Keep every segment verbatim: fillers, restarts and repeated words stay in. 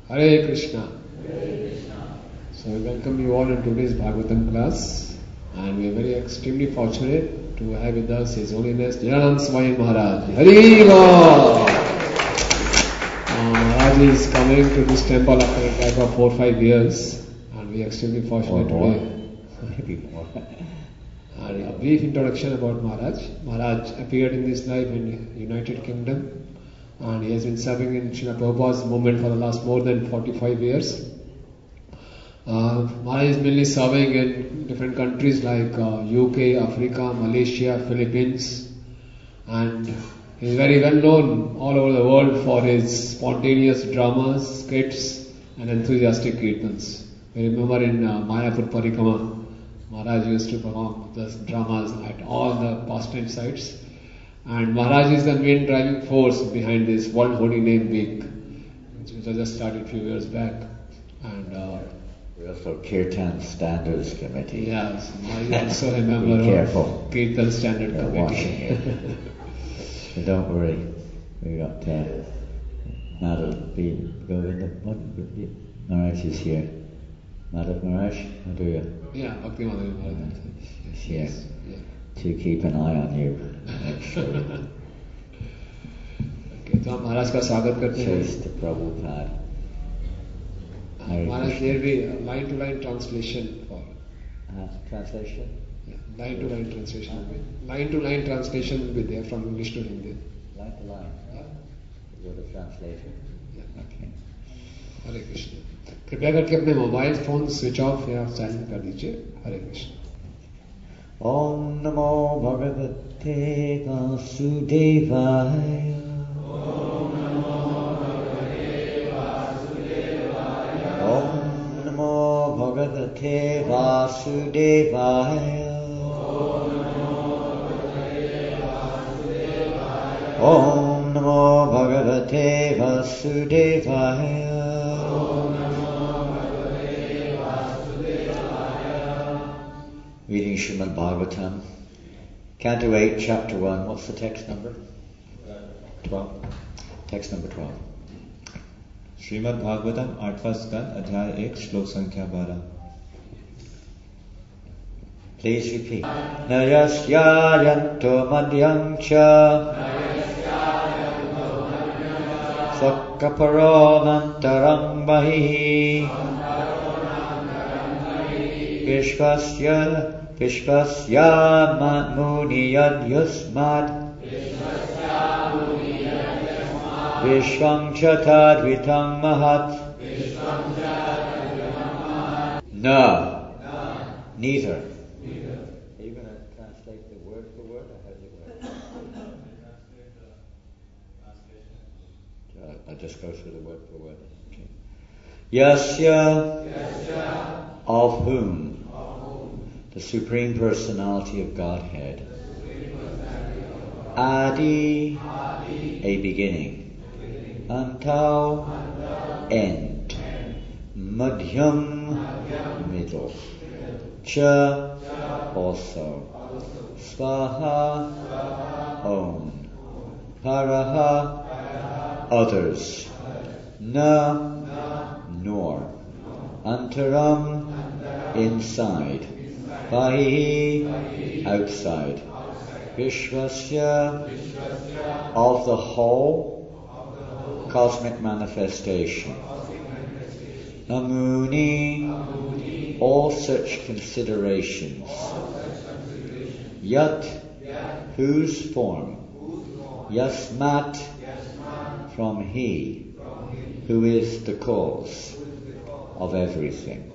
Hare Krishna. Hare Krishna. So we welcome you all in today's Bhagavatam class, and we are very extremely fortunate to have with us His Holiness Jayanand Swami Maharaj. Hare Krishna. Uh, Maharaj is coming to this temple after a gap of four or five years, and we are extremely fortunate or today. Maybe more. And a brief introduction about Maharaj. Maharaj appeared in this life in United Kingdom, and he has been serving in Srila Prabhupada's movement for the last more than forty-five years. Uh, Maharaj is mainly serving in different countries like uh, U K, Africa, Malaysia, Philippines, and he is very well known all over the world for his spontaneous dramas, skits, and enthusiastic kirtans. We remember in uh, Mayapur Parikrama, Maharaj used to perform the dramas at all the pastime sites. And Maharaj is the main driving force behind this World Holy Name Week, which was just started a few years back. And uh, We're also Kirtan Standards Committee. yes, I also remember Be careful. Kirtan Standard They're Committee. watching you. So don't worry. We got uh, Madhav B. Govinda. Maharaj is here. Madhav Maharaj, how do you? Yeah, Bhakti Madhav Maharaj. He's here. Yeah. To keep an eye on you. Make sure. Okay, तो हम महाराज का स्वागत करते हैं. Says the Prabhupada. Maharaj, there will be a line to line translation for. Uh, translation? Yeah, line to line translation will be. Line to line translation will be there from English to Hindi. Line to line. Yeah. You're the translator? Yeah. Okay. हरे कृष्ण. कृपया करके अपने mobile phone switch off या silent कर दीजिए. हरे Krishna. Om Namo Bhagavate Vasudevaya. Om Namo Bhagavate Vasudevaya. Om Namo Bhagavate Vasudevaya. Om Namo Bhagavate Vasudevaya. Reading Srimad Bhagavatam, Canto eight, Chapter one. What's the text number? twelve. Text number twelve. Shrimad Bhagavatam आठवां स्कंद अध्याय एक श्लोक संख्या बारह. Please repeat. Nayasyayanto madhyam cha Sakkaparomantaram bahi Vishvasya Vishvasya muni yad Vishvam chatadvitam mahat. No. Neither. Are you going to translate the word for word, or how does it work? Uh, I'll just go through the word for word. Okay. Yasya, Yasya, of whom, of whom, the Supreme Personality of Godhead, Adi, Adi, a beginning, beginning. Antau, Antau, end, end. Madhyam, Madhyam, middle, Cha, also, Svaha, own, Paraha, others, Na, nor, Antaram, inside, Bahi, outside, Vishvasya, of the whole cosmic manifestation, Namuni, all such considerations, Yat, whose form, Yasmat, from he, who is the cause of everything.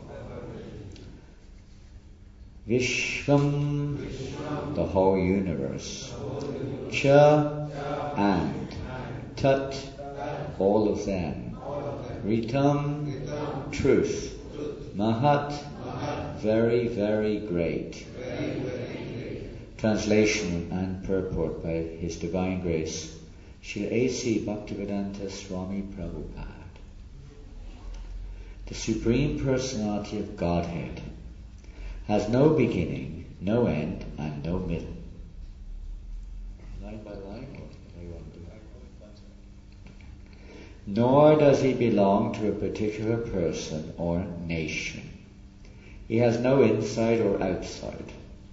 Vishvam, the whole universe. Cha, and. Tat, all of them. Ritam, truth. Mahat, very, very great. Translation and purport by His Divine Grace, Srila A C Bhaktivedanta Swami Prabhupada. The Supreme Personality of Godhead has no beginning, no end, and no middle. Line by line? nor does he belong to a particular person or nation. He has no inside or outside.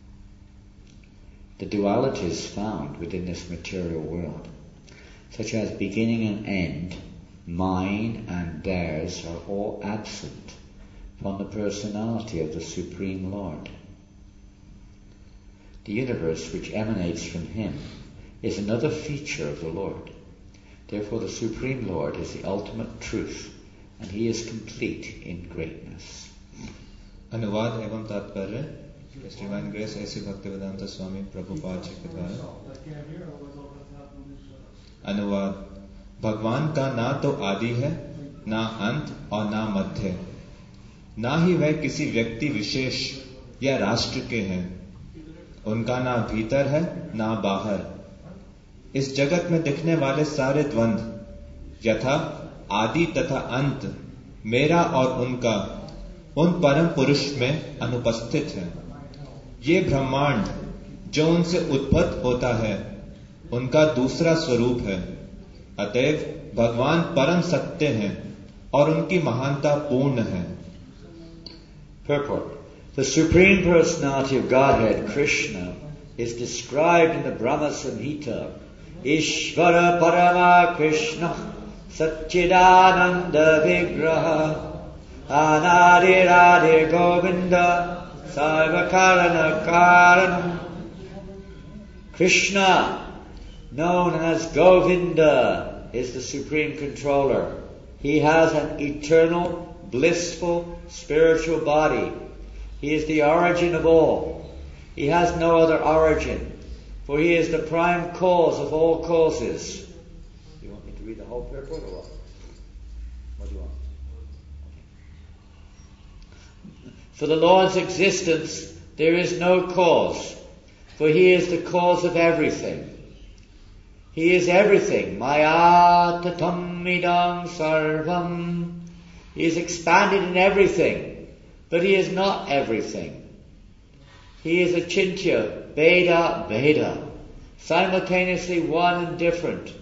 The dualities found within this material world, such as beginning and end, mine and theirs, are all absent from the personality of the Supreme Lord. The universe which emanates from him is another feature of the Lord. Therefore the Supreme Lord is the ultimate truth, and he is complete in greatness. अनुवाद एवं तात्पर्य श्रीमान grace ऐसी भक्तिवेदांत स्वामी प्रभुपाद जी के द्वारा। अनुवाद, भगवान का ना तो आदि है, ना अंत और ना मध्य, ना ही वह किसी व्यक्ति विशेष या राष्ट्र के हैं। उनका ना भीतर है ना बाहर। इस जगत में दिखने वाले सारे द्वंद्व यथा आदि तथा अंत, मेरा और उनका, उन परम पुरुष में अनुपस्थित है। ये ब्रह्मांड जो उनसे उद्भूत होता है, उनका दूसरा स्वरूप है। अतएव भगवान परम सत्य हैं और उनकी महानता पूर्ण है। Purport. The Supreme Personality of Godhead, Krishna, is described in the Brahma Samhita. Ishvara Parama Krishna Satchidananda Vigraha Anadir Adir Govinda Sarvakarana Karanam. Krishna, known as Govinda, is the Supreme Controller. He has an eternal, blissful, spiritual body. He is the origin of all. He has no other origin, for he is the prime cause of all causes. You want me to read the whole purport or what? What do you want? Okay. For the Lord's existence, there is no cause, for he is the cause of everything. He is everything. Maya tatam idam sarvam. He is expanded in everything, but he is not everything. He is Achintya, Veda, Veda, simultaneously one and different.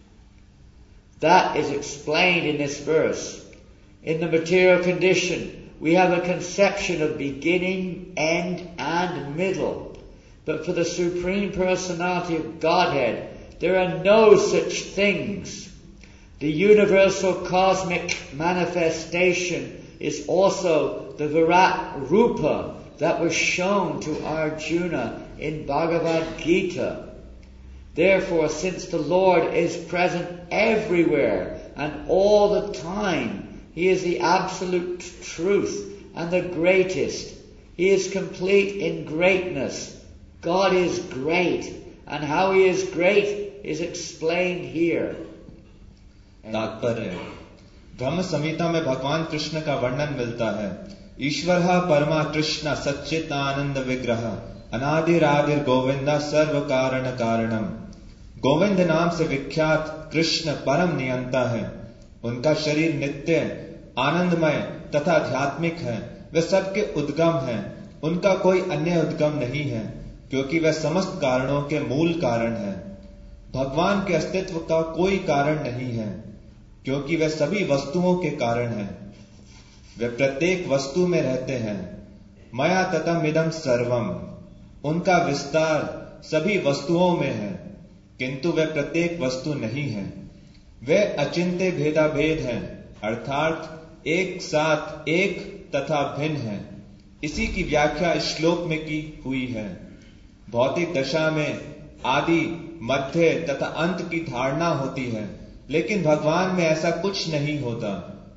That is explained in this verse. In the material condition, we have a conception of beginning, end, and middle. But for the Supreme Personality of Godhead, there are no such things. The universal cosmic manifestation is also the Virat Rupa that was shown to Arjuna in Bhagavad Gita. Therefore, since the Lord is present everywhere and all the time, he is the absolute truth and the greatest. He is complete in greatness. God is great, and how he is great is explained here. तात्पर्य, ब्रह्म संहिता में भगवान कृष्ण का वर्णन मिलता है। ईश्वर परमा कृष्ण सच्चित आनंद विग्रह अनादिरादिर गोविंदा सर्व कारण कारणम। गोविंद नाम से विख्यात कृष्ण परम नियंता है। उनका शरीर नित्य, आनंदमय तथा आध्यात्मिक है। वे सबके उद्गम है। उनका कोई अन्य उद्गम नहीं है, क्योंकि वह समस्त कारणों के मूल कारण है। भगवान के अस्तित्व का कोई कारण नहीं है, क्योंकि वे सभी वस्तुओं के कारण हैं। वे प्रत्येक वस्तु में रहते हैं। मया ततम इदम सर्वम, उनका विस्तार सभी वस्तुओं में है, किंतु वे प्रत्येक वस्तु नहीं है। वे अचिंत्य भेदा भेद हैं, अर्थात एक साथ एक तथा भिन्न है। इसी की व्याख्या इस श्लोक में की हुई है। भौतिक दशा में आदि, मध्य तथा अंत की धारणा होती है, लेकिन भगवान में ऐसा कुछ नहीं होता।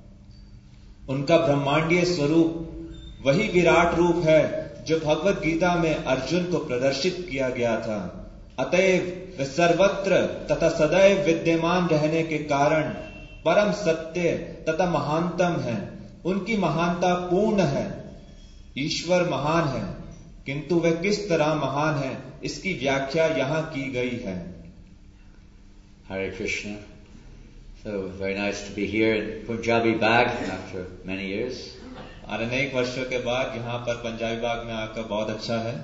उनका ब्रह्मांडीय स्वरूप वही विराट रूप है जो भगवत गीता में अर्जुन को प्रदर्शित किया गया था। अतएव वे सर्वत्र तथा सदैव विद्यमान रहने के कारण परम सत्य तथा महानतम है। उनकी महानता पूर्ण है। ईश्वर महान है, किंतु वे किस तरह महान है, इसकी व्याख्या यहाँ की गई है। Hare Krishna. So very nice to be here in Punjabi Bagh after many years. और अनेक वर्षों के बाद यहाँ पर पंजाबी बाग में आकर बहुत अच्छा है।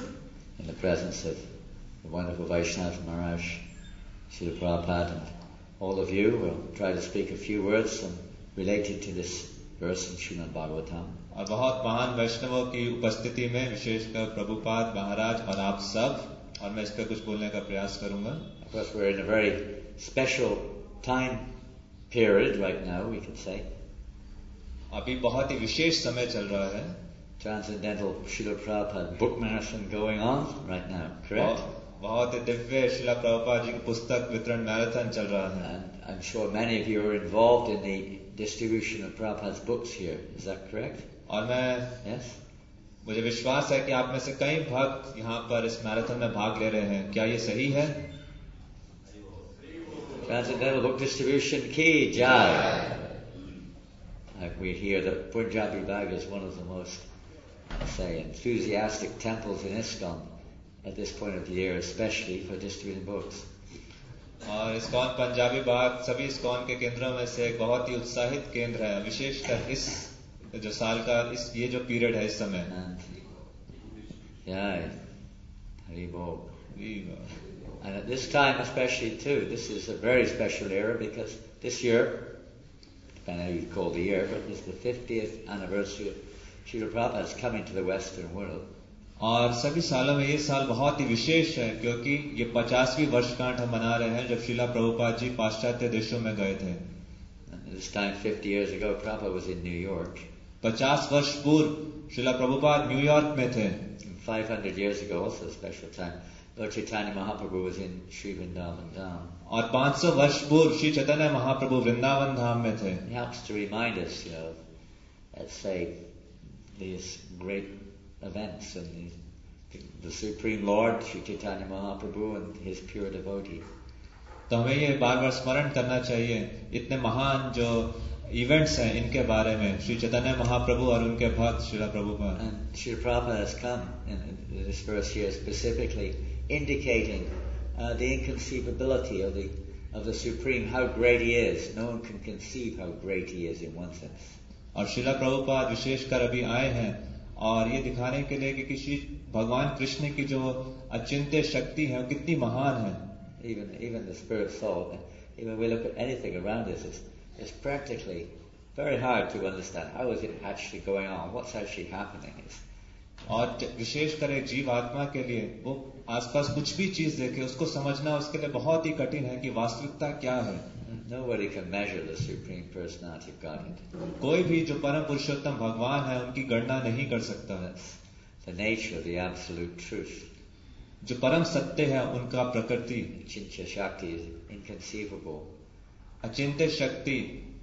In the presence of the wonderful Vaishnav Maharaj, Srila Prabhupada, and all of you. We'll try to speak a few words um, related to this verse in Srimad Bhagavatam. और बहुत महान वैष्णवों की उपस्थिति में विशेषकर प्रभुपाद महाराज और आप सब, और मैं इस पर कुछ बोलने का प्रयास करूंगा. Of course, we're in a very special time period right now, we could say. अभी बहुत ही विशेष समय चल रहा है. Transcendental Srila Prabhupada book marathon going on right now, correct? बहुत ही दिव्य श्रीला प्रभुपाद जी की पुस्तक वितरण मैराथन चल रहा है. And I'm sure many of you are involved in the distribution of Prabhupada's books here. Is that correct? और मैं Yes? मुझे विश्वास है कि आप में से कई भक्त यहाँ पर इस मैराथन में भाग ले रहे हैं. क्या ये सही है? Transcendental book distribution ki jai. Like we hear that Punjabi Bagh is one of the most, let's say, enthusiastic temples in ISKCON at this point of the year, especially for distributing books. और इस्कॉन पंजाबी बाग सभी इस्कॉन के केंद्रों में से एक बहुत ही उत्साहित केंद्र है, विशेषकर इस जो साल का इस ये जो पीरियड है इस समय. Yeah, Haribol. And at this time especially too, this is a very special era because this year, depending how you call the year, but it's the fiftieth anniversary of Srila Prabhupada's coming to the Western world. और सभी सालों में ये साल बहुत ही विशेष है क्योंकि ये पचासवीं वर्षगांठ हम मना रहे हैं जब श्रीला प्रभुपाद जी पाश्चात्य देशों में गए थे. This time, fifty years ago, Prabhupada was in New York. पचास वर्ष पूर्व श्रीला प्रभुपाद न्यूयॉर्क में थे. Five hundred years ago, also a special time, Lord Chaitanya Mahaprabhu was in Sri Vrindavan Dham. और पाँच सौ वर्ष पूर्व श्री चैतन्य महाप्रभु वृंदावन धाम में थे. It helps to remind us, you know, let's say, these great events and the, the Supreme Lord, Sri Chaitanya Mahaprabhu and his pure devotee. तो हमें ये बार बार स्मरण करना चाहिए इतने महान जो इवेंट्स हैं इनके बारे में, श्री चैतन्य महाप्रभु और उनके भक्त Srila Prabhupada. And Sri Prabhupada has come in, in this verse here specifically indicating uh, the inconceivability of the of the Supreme, how great he is. No one can conceive how great he is in one sense. और श्रीला प्रभुपाद विशेषकर अभी आए हैं और ये दिखाने के लिए कि किसी भगवान कृष्ण की जो अचिंत्य शक्ति है वो कितनी महान है. Even even the spirit soul, even we look at anything around us, it's, it's practically very hard to understand how is it actually going on, what's actually happening. It's, और विशेषकर एक जीव आत्मा के लिए वो आसपास कुछ भी चीज देखे उसको समझना उसके लिए बहुत ही कठिन है कि वास्तविकता क्या है. Nobody can measure the Supreme Personality of Godhead. कोई भी जो परम पुरुषोत्तम भगवान है उनकी गणना नहीं कर सकता है. The nature of the absolute truth. जो परम सत्य है उनका प्रकृति. Achintya Shakti is inconceivable. अचिंत्य शक्ति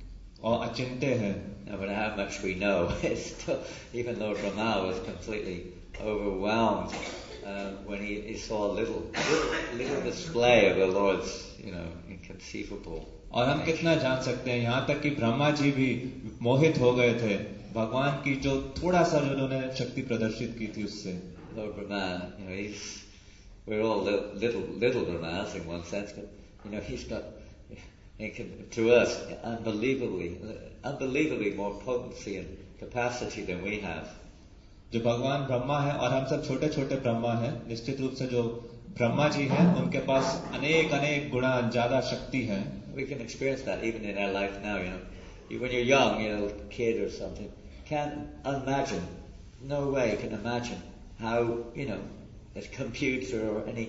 और अचिंत्य है. No matter how much we know, it's still, even though Brahma was completely overwhelmed uh, when he, he saw a little, little, little display of the Lord's, you know, inconceivable. और हम कितना जान सकते हैं, यहाँ तक कि ब्रह्मा जी भी मोहित हो गए थे भगवान की जो थोड़ा सा जो उन्होंने शक्ति प्रदर्शित की थी उससे. Lord Brahma, you know, he's, we're all little, little, little Brahmas in one sense, but, you know, he's got, he can, to us, unbelievably, unbelievably more potency and capacity than we have. जो भगवान ब्रह्मा है और हम सब छोटे छोटे ब्रह्मा हैं, निश्चित रूप से जो ब्रह्मा जी हैं उनके पास अनेक अनेक गुणा ज्यादा शक्ति है. We can experience that even in our life now, you know. You, when you're young, you know, kid or something, can't imagine, no way can imagine how, you know, a computer or any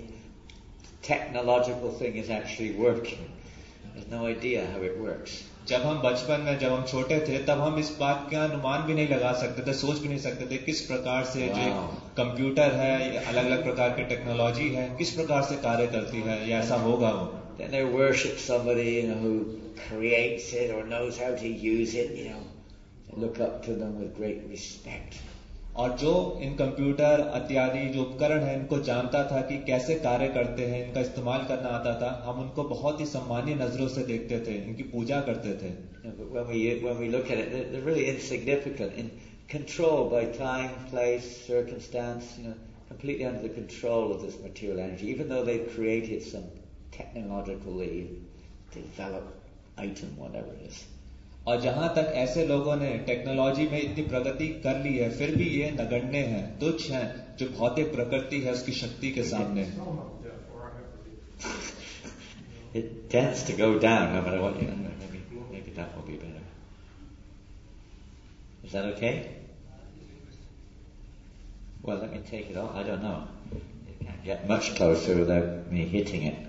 technological thing is actually working. There's no idea how it works. जब हम बचपन में जब हम छोटे थे तब हम इस बात का अनुमान भी नहीं लगा सकते थे, सोच भी नहीं सकते थे किस प्रकार से wow. जो कंप्यूटर है, अलग अलग प्रकार की टेक्नोलॉजी है, किस प्रकार से कार्य करती है, या ऐसा होगा वो. Then they worship somebody, you know, who creates it or knows how to use it, you know. They look up to them with great respect. और जो इन कंप्यूटर इत्यादि जो उपकरण है इनको जानता था कि कैसे कार्य करते हैं, इनका इस्तेमाल करना आता था, हम उनको बहुत ही सम्मानीय नजरों से देखते थे, इनकी पूजा करते थे. But when we when we look at it, they're, they're really insignificant, in controlled by time, place, circumstance, you know, completely under the control of this material energy. Even though they've created some technologically developed item, whatever it is. और जहां तक ऐसे लोगों ने technology में इतनी प्रगति कर ली है फिर भी ये नगण्य हैं, तुच्छ हैं जो भौतिक प्रकृति है उसकी शक्ति के सामने. it tends to go down no matter what you. Maybe, maybe that will be better. Is that okay? Well, let me take it off. I don't know. It can't get much closer without me hitting it.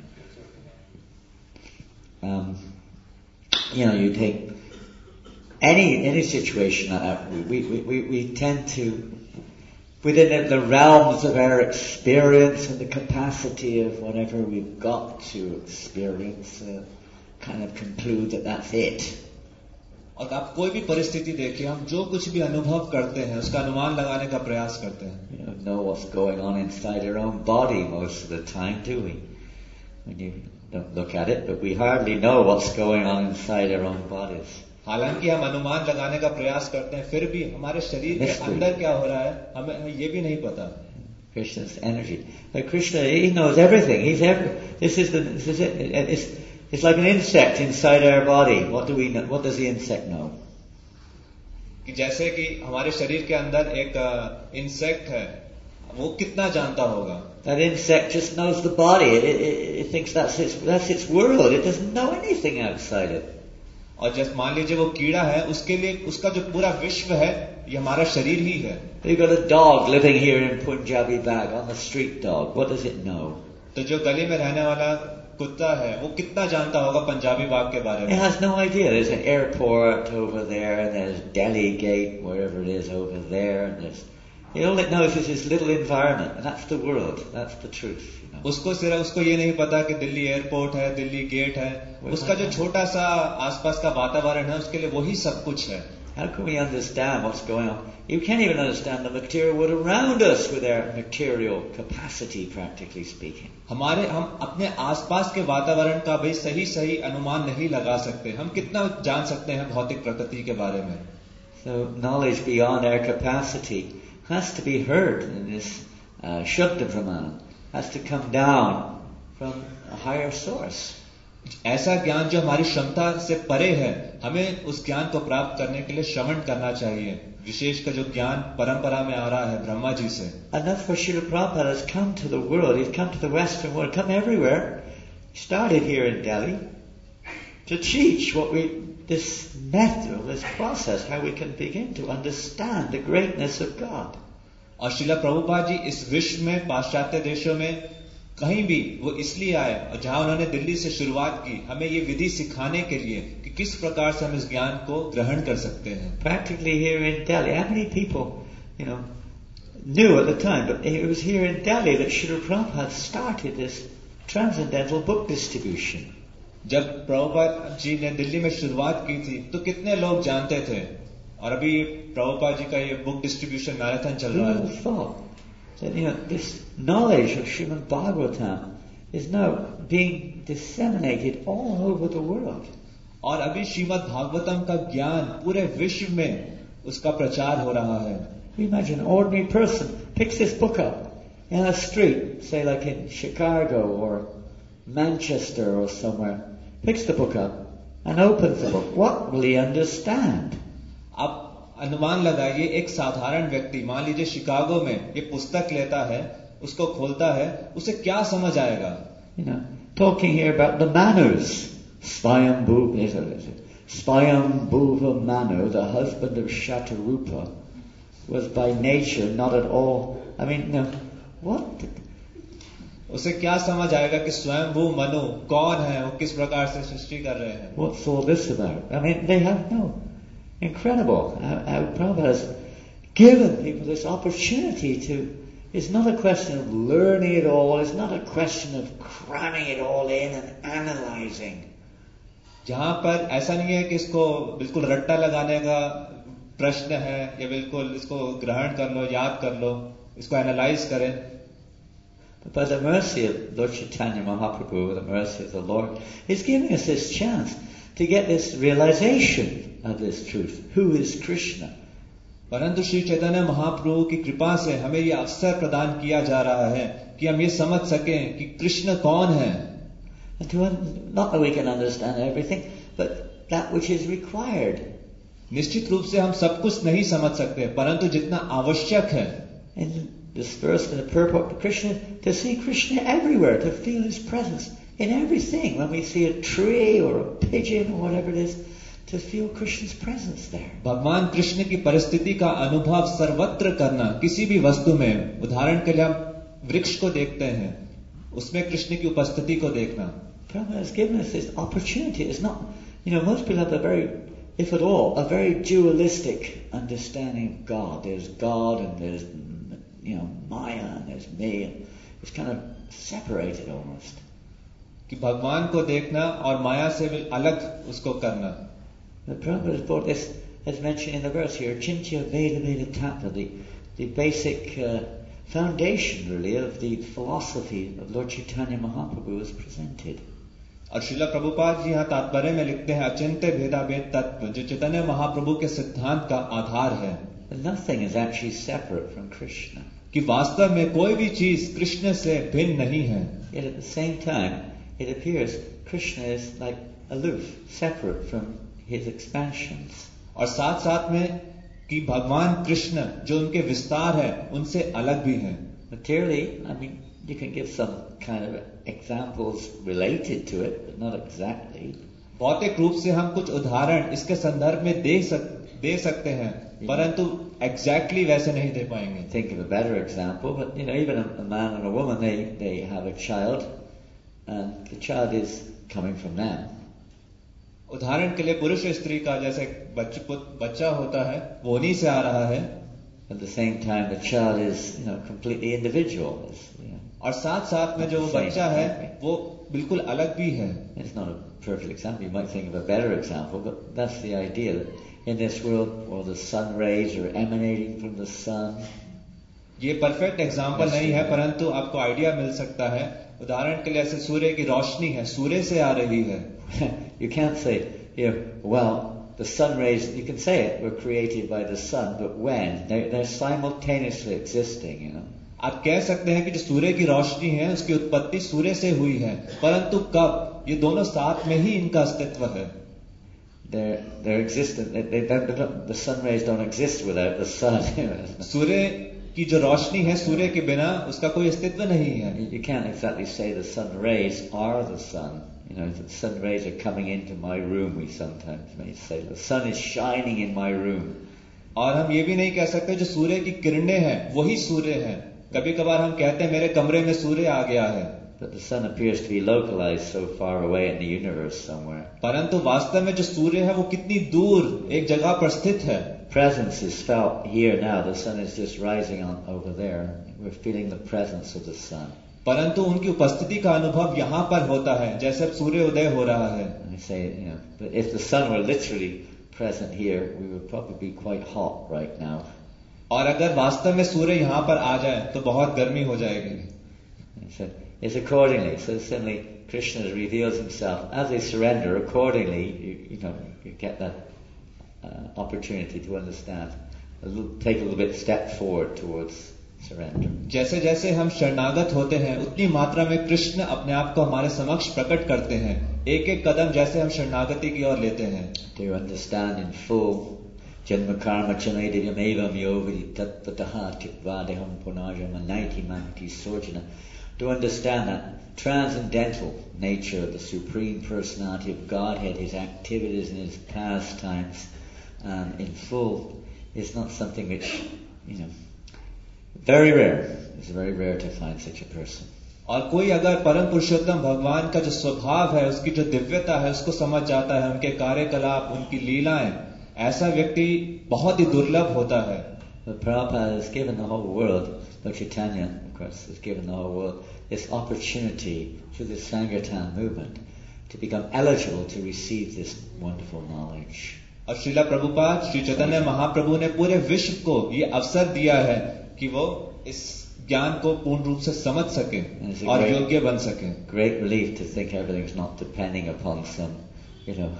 Um, you know, you take any any situation like that. We we we, we tend to, within the realms of our experience and the capacity of whatever we've got to experience, uh, kind of conclude that that's it. और आप कोई भी परिस्थिति देखिए, हम जो कुछ भी अनुभव करते हैं उसका अनुमान लगाने का प्रयास करते हैं. We don't know what's going on inside our own body most of the time, do we? When you don't look at it, but we hardly know what's going on inside our own bodies. हालांकि हम अनुमान लगाने का प्रयास करते हैं, फिर भी हमारे शरीर के अंदर क्या हो रहा है हमें ये भी नहीं पता. Krishna's energy. But Krishna, he knows everything. He's every. This is the. This is it. It's, it's like an insect inside our body. What do we know? What does the insect know? कि जैसे कि हमारे शरीर के अंदर एक insect है, वो कितना जानता होगा? That insect just knows the body. It, it, it thinks that's its that's its world. It doesn't know anything outside it. और जब मान लीजिए वो कीड़ा है, उसके लिए उसका जो पूरा विश्व है ये हमारा शरीर ही है. You've got a dog living here in Punjabi Bag, on the street dog. What does it know? तो जो गली में रहने वाला कुत्ता है वो कितना जानता होगा पंजाबी बाग के बारे में? It has no idea. There's an airport over there, and there's Delhi Gate, wherever it is over there, and there's. All it knows is his little environment, and that's the world. That's the truth. You know? उसको सिर्फ उसको ये नहीं पता कि Delhi airport है, Delhi gate है. उसका जो छोटा सा आसपास का वातावरण है उसके लिए वही सब कुछ है. How can we understand what's going on? You can't even understand the material world around us with our material capacity, practically speaking. हमारे हम अपने आसपास के वातावरण का भी सही सही अनुमान नहीं लगा सकते. हम कितना जान सकते हैं भौतिक प्रकृति के बारे में? So knowledge beyond our capacity has to be heard in this uh, Shuddha Brahman, has to come down from a higher source. ऐसा ज्ञान जो हमारी क्षमता से परे है, हमें उस ज्ञान को प्राप्त करने के लिए श्रवण करना चाहिए. विशेष का जो ज्ञान परंपरा में आ रहा है ब्रह्मा जी से. And that's where Srila Prabhupada has come to the world. He's come to the Western world, come everywhere. He started here in Delhi to teach what we, this method, this process, how we can begin to understand the greatness of God. और श्रीला प्रभुपाद जी इस विश्व में पाश्चात्य देशों में कहीं भी वो इसलिए आए, और जहां उन्होंने दिल्ली से शुरुआत की, हमें ये विधि सिखाने के लिए कि किस प्रकार से हम इस ज्ञान को ग्रहण कर सकते हैं. Practically here in Delhi, how many people, you know, knew at the time, but it was here in Delhi that Srila Prabhupada started this transcendental book distribution. जब प्रभुपाद जी ने दिल्ली में शुरुआत की थी तो कितने लोग जानते थे, और अभी प्रभुपाद जी का ये बुक डिस्ट्रीब्यूशन मैराथन चल रहा है. That, you know, this knowledge of Srimad Bhagavatam is now being disseminated all over the world. और अभी श्रीमद् भागवतम का ज्ञान पूरे विश्व में उसका प्रचार हो रहा है. Imagine an ordinary person picks this book up in a street, say like in Chicago or Manchester or somewhere, picks the book up and opens the book. What will he understand? आप अनुमान लगाइए, एक साधारण व्यक्ति मान लीजिए Chicago में ये पुस्तक लेता है, उसको खोलता है, उसे क्या समझ आएगा? You know, talking here about the Manus, Swayambhuva, Swayambhuva Manu, the husband of Shatarupa, was by nature not at all. I mean, you know, what? उसे क्या समझ आएगा कि स्वयंभू मनु कौन है, वो किस प्रकार से सृष्टि कर रहे हैं? What's all this about? I mean, they have no. Incredible how, how Prabhupada has given people this opportunity to. It's not a question of learning it all. It's not a question of cramming it all in and analyzing. जहाँ पर ऐसा नहीं है कि इसको बिल्कुल रट्टा लगाने का प्रश्न है, या बिल्कुल इसको ग्रहण कर लो, याद कर लो, इसको एनालाइज करें. But by the mercy of Lord Chaitanya Mahaprabhu, the mercy of the Lord, He's giving us this chance to get this realization of this truth. Who is Krishna? परंतु श्री चैतन्य महाप्रभु की कृपा से हमें ये अवसर प्रदान किया जा रहा है कि हम ये समझ सकें कि कृष्ण कौन है. And to, not that we can understand everything, but that which is required. निश्चित रूप से हम सब कुछ नहीं समझ सकते, परंतु जितना आवश्यक है. And dispersed in the purport to Krishna, to see Krishna everywhere, to feel His presence in everything, when we see a tree or a pigeon or whatever it is, to feel Krishna's presence there. भगवान कृष्ण की परिस्थिति का अनुभव सर्वत्र करना, किसी भी वस्तु में, उदाहरण के लिए हम वृक्ष को देखते हैं, उसमें कृष्ण की उपस्थिति को देखना. Prabhupada has given us this opportunity. It's not, you know, most people have a very, if at all, a very dualistic understanding of God. There's God and there's, you know, Maya and there's me. It's kind of separated almost. कि भगवान को देखना और माया से अलग उसको करना. The Prabhupada has brought this, as mentioned in the verse here, Chintya Veda Veda Tattva, the, the basic uh, foundation really of the philosophy of Lord Chaitanya Mahaprabhu is presented. और श्रीला प्रभुपाद जी यहाँ तात्पर्य में लिखते हैं अचिंत्य भेदाभेद तत्व जो चैतन्य महाप्रभु के सिद्धांत का आधार है. Nothing is actually separate from Krishna. कि वास्तव में कोई भी चीज कृष्ण से भिन्न नहीं है. Yet at the same time, it appears Krishna is like aloof, separate from his expansions. और साथ साथ में कि भगवान कृष्ण जो उनके विस्तार है उनसे अलग भी हैं. Materially, I mean, you can give some kind of examples related to it, but not exactly. भौतिक रूप से हम कुछ उदाहरण इसके संदर्भ में दे सक दे सकते हैं, परंतु exactly वैसे नहीं दे पाएंगे. Think of a better example, but you know, even a, a man and a woman, they they have a child, and the child is coming from them. उदाहरण के लिए पुरुष स्त्री का जैसे बच्चा होता है वो उन्हीं से आ रहा है. At the same time, the child is, you know, completely individual. Is, you know, और साथ साथ में जो वो बच्चा है वो बिल्कुल अलग भी है. It's not a perfect example. You might think of a better example, but that's the idea that in this world, well, the sun rays are emanating from the sun. ये परफेक्ट एग्जाम्पल नहीं है, परंतु आपको idea मिल सकता है. उदाहरण के लिए ऐसे सूर्य की रोशनी है, सूर्य से आ रही है. You can't say, you know, well, the sun rays, you can say it, were created by the sun, but when? They're, they're simultaneously existing, you know. आप कह सकते हैं कि जो सूर्य की रोशनी है उसकी उत्पत्ति सूर्य से हुई है, परंतु कब? ये दोनों साथ में ही इनका अस्तित्व है. They're, they're existent. They, they don't, the sun rays don't exist without the sun. सूर्य की जो रोशनी है सूर्य के बिना उसका कोई अस्तित्व नहीं है. You can't exactly say the sun rays are the sun. You know, the sun rays are coming into my room, we sometimes may say. The sun is shining in my room. और हम ये भी नहीं कह सकते जो सूर्य की किरणें हैं वही सूर्य है. कभी कभार हम कहते हैं मेरे कमरे में सूर्य आ गया है. But the sun appears to be localized so far away in the universe somewhere. परंतु वास्तव में जो सूर्य है वो कितनी दूर एक जगह पर स्थित है. Presence is felt here now. The sun is just rising on over there. We're feeling the presence of the sun. परंतु उनकी उपस्थिति का अनुभव यहाँ पर होता है जैसे अब सूर्य उदय हो रहा है. I say, you know, but if the sun were literally present here, we would probably be quite hot right now. और अगर वास्तव में सूर्य यहाँ पर आ जाए तो बहुत गर्मी हो जाएगी. So it's accordingly. So suddenly Krishna reveals himself as they surrender. Accordingly, you, you know, you get that uh, opportunity to understand. A little, take a little bit step forward towards surrender. जैसे जैसे हम शरणागत होते हैं उतनी मात्रा में कृष्ण अपने आप को हमारे समक्ष प्रकट करते हैं. एक एक कदम जैसे हम शरणागति की ओर लेते हैं. To understand in full, janma karma chanaidivyam evam yovidi tattvataha tikvadeham punajam anaiti manti sojana. To understand that transcendental nature of the Supreme Personality of Godhead, His activities and His pastimes, um, in full, is not something which, you know, very rare. It's very rare to find such a person. और कोई अगर परम पुरुषोत्तम भगवान का जो स्वभाव है उसकी जो दिव्यता है उसको समझ जाता है, उनके कार्यकलाप, उनकी लीलाएं, ऐसा व्यक्ति बहुत ही दुर्लभ होता है. But Prabhupada has given the whole world, Lord Chaitanya, of course, has given the whole world this opportunity through the Sankirtan movement to become eligible to receive this wonderful knowledge. और श्रीला प्रभुपाद श्री चैतन्य महाप्रभु ने पूरे विश्व को ये अवसर दिया है कि वो इस ज्ञान को पूर्ण रूप से समझ सके और योग्य बन सके. Great relief to think everything's not depending upon some, you know,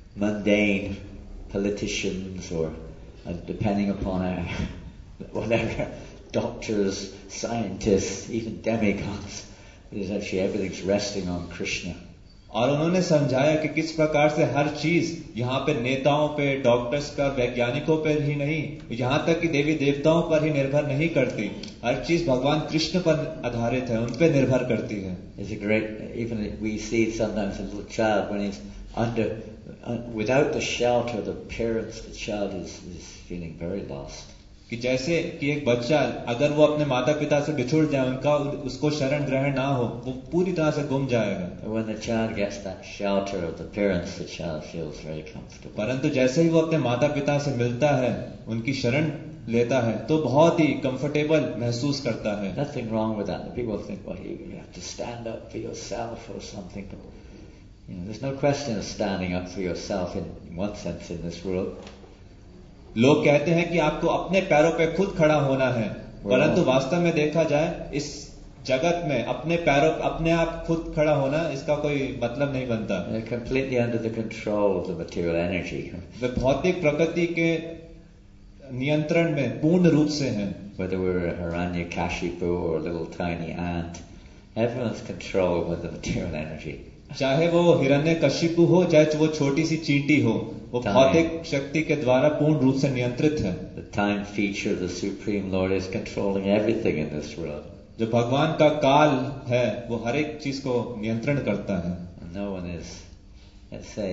mundane politicians or uh, depending upon our whatever doctors, scientists, even demigods. It is actually everything's resting on Krishna. और उन्होंने समझाया कि किस प्रकार से हर चीज यहाँ पे नेताओं पे, डॉक्टर्स पर, वैज्ञानिकों पर ही नहीं, यहाँ तक कि देवी देवताओं पर ही निर्भर नहीं करती. हर चीज भगवान कृष्ण पर आधारित है, उन पे निर्भर करती है. It's a great, even we see sometimes a little child when he's under, uh, without the shelter of the parents, the child is, is feeling very lost. कि जैसे कि एक बच्चा अगर वो अपने माता पिता से बिछुड़ जाए, उनका उसको शरण ग्रहण ना हो, वो पूरी तरह से गुम जाएगा. When the child gets that shelter of the parents, the child feels very comfortable. परंतु जैसे ही वो अपने माता पिता से मिलता है, उनकी शरण लेता है, तो बहुत ही कंफर्टेबल महसूस करता है. Nothing wrong with that. People think, well, you have to stand up for yourself or something. You know, there's no question of standing up for yourself in, in one sense in this world. लोग कहते हैं कि आपको अपने पैरों पे खुद खड़ा होना है, परंतु वास्तव में देखा जाए इस जगत में अपने पैरों अपने आप खुद खड़ा होना, इसका कोई मतलब नहीं बनता. They're completely under the control of the material energy. वे भौतिक प्रकृति के नियंत्रण में पूर्ण रूप से हैं. Whether we're a Hiranyakashipu or a little tiny ant, everyone's controlled with the material energy. चाहे वो हिरण्यकशिपु हो, चाहे वो छोटी सी चींटी हो, वो भौतिक शक्ति के द्वारा पूर्ण रूप से नियंत्रित है. The time feature of the Supreme Lord is controlling everything in this world. जो भगवान का काल है, वो हर एक चीज को नियंत्रण करता है. No one is, let's say,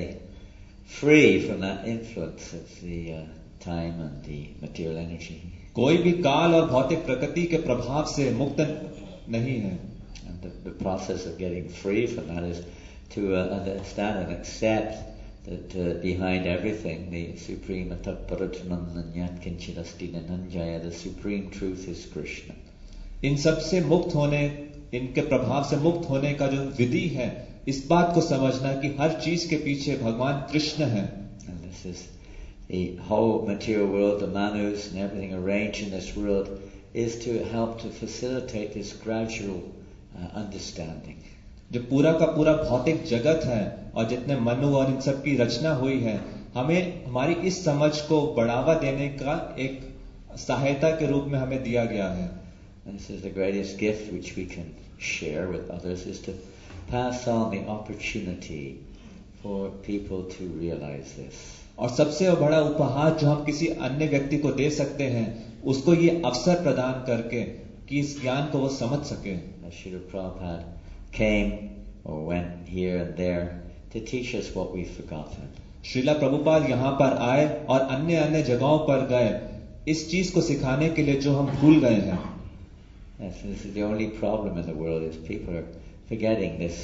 free from that influence of the uh, time and the material energy. कोई भी काल और भौतिक प्रकृति के प्रभाव से मुक्त नहीं है. And the, the process of getting free from that is to uh, understand and accept that uh, behind everything, the supreme Ataparatanandanyat Kinchirasti Nanjaya, the supreme truth is Krishna. इन सब से मुक्त होने, इनके प्रभाव से मुक्त होने का जो विधि है, इस बात को समझना कि हर चीज के पीछे भगवान कृष्ण है. And this is the whole material world, the manus and everything arranged in this world is to help to facilitate this gradual uh, understanding. जो पूरा का पूरा भौतिक जगत है और जितने मनु और इन सब की रचना हुई है, हमें हमारी इस समझ को बढ़ावा देने का एक सहायता के रूप में हमें दिया गया है. This is the greatest gift which we can share with others, is to pass on the opportunity for people to realize this. और सबसे बड़ा उपहार जो हम किसी अन्य व्यक्ति को दे सकते हैं, उसको ये अवसर प्रदान करके कि इस ज्ञान को वो समझ सके. Srila Prabhupada came or went here and there to teach us what we've forgotten. Srila Prabhupada यहाँ पर आए और अन्य अन्य जगहों पर गए इस चीज को सिखाने के लिए जो हम भूल गए हैं. Yes, this is the only problem in the world, is people are forgetting this.